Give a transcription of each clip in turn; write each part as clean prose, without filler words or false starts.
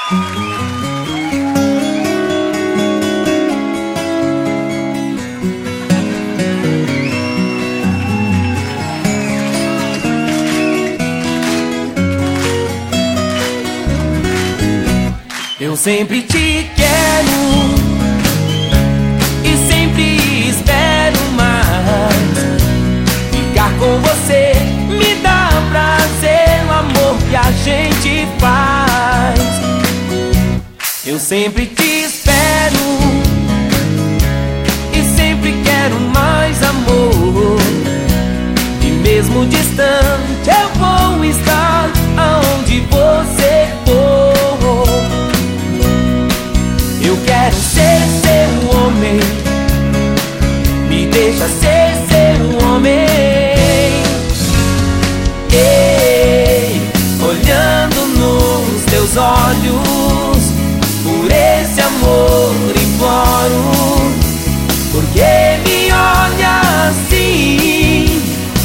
Eu sempre te quero e sempre espero mais. Ficar com você me dá prazer, o amor que a gente faz. Eu sempre te espero e sempre quero mais amor. E mesmo distante eu vou estar aonde você for. Eu quero ser seu homem, me deixa ser seu homem. Ei, olhando nos teus olhos, por esse amor imploro. Porque me olha assim?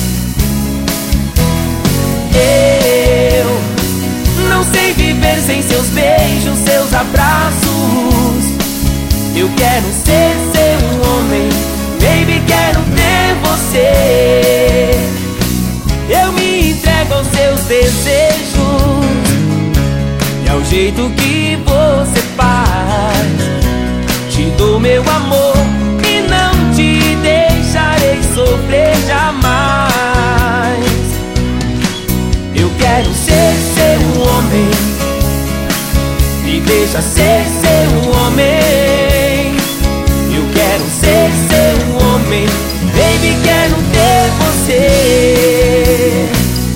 Eu não sei viver sem seus beijos, seus abraços. Eu quero ser seu homem, baby, quero ter você. Eu me entrego aos seus desejos e ao jeito que você faz. Te dou meu amor e não te deixarei sofrer jamais. Eu quero ser seu homem, me deixa ser seu homem. Eu quero ser seu homem, baby, quero ter você.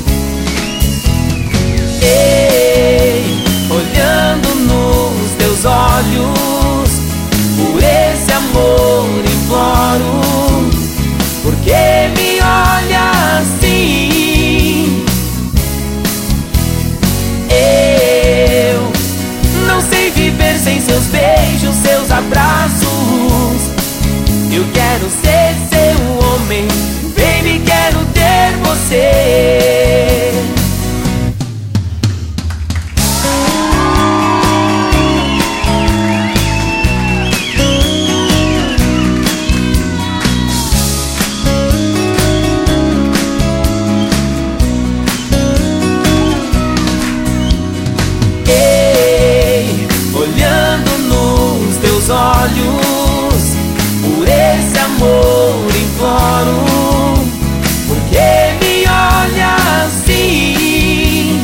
Ei, olhando nos teus olhos, por esse amor imploro. Porque me olha assim? Eu não sei viver sem seus beijos, seus abraços. Eu quero ser seu homem, baby, quero ter você. Ei, olhando nos teus olhos, por esse amor imploro. Porque me olha assim?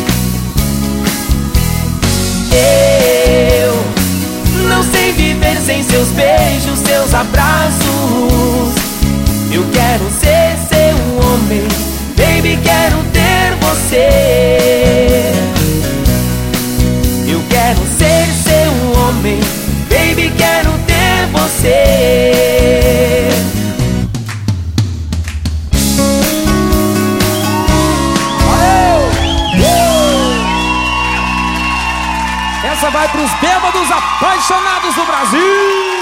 Eu não sei viver sem seus beijos, seus abraços. Eu quero ser seu homem, baby, quero ter você. Eu quero ser seu homem, baby, quero ter você. Essa vai pros bêbados apaixonados do Brasil.